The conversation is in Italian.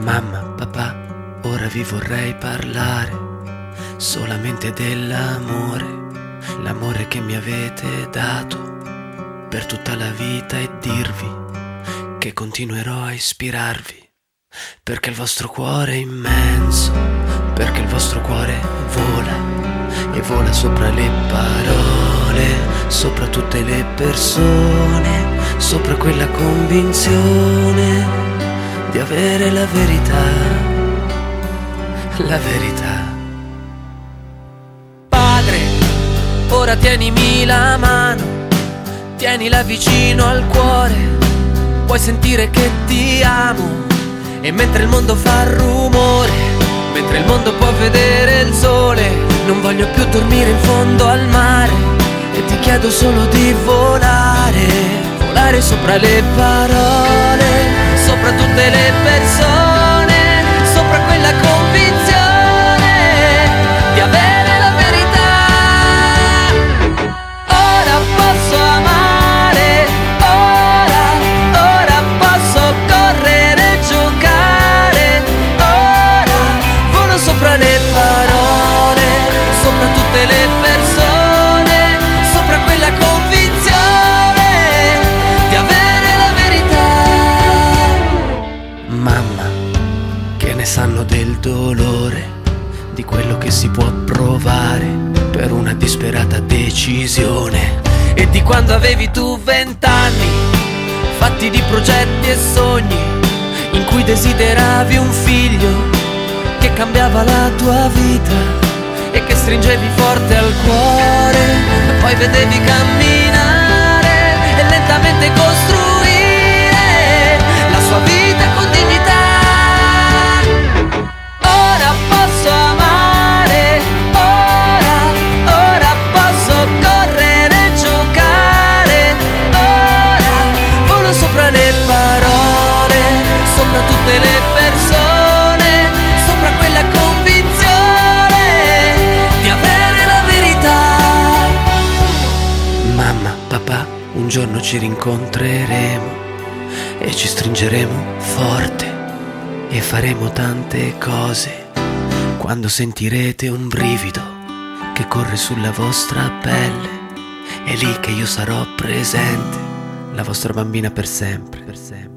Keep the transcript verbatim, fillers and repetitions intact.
Mamma, papà, ora vi vorrei parlare solamente dell'amore, l'amore che mi avete dato per tutta la vita, e dirvi che continuerò a ispirarvi, perché il vostro cuore è immenso, perché il vostro cuore vola e vola sopra le parole, sopra tutte le persone, sopra quella convinzione di avere la verità, la verità. Padre, ora tienimi la mano, tienila vicino al cuore, puoi sentire che ti amo. E mentre il mondo fa rumore, mentre il mondo può vedere il sole, non voglio più dormire in fondo al mare, e ti chiedo solo di volare, volare sopra le parole, sopra tutte le persone, sopra quella convinzione di avere la verità. Ora posso amare, ora, ora posso correre, giocare, ora volo sopra le parole, sopra tutte le persone, sopra quella convinzione di avere la verità. Mamma, che ne sanno del dolore, di quello che si può provare per una disperata decisione, e di quando avevi tu vent'anni, fatti di progetti e sogni, in cui desideravi un figlio che cambiava la tua vita e che stringevi forte al cuore, e poi vedevi camminare e lentamente costruire la sua vita con dignità. Ora posso amare, ora, ora posso correre, giocare, ora volo sopra le parole, sopra tutte le persone, sopra quella convinzione di avere la verità. Mamma, papà, un giorno ci rincontreremo e ci stringeremo forte e faremo tante cose. Quando sentirete un brivido che corre sulla vostra pelle, è lì che io sarò presente, la vostra bambina per sempre, per sempre.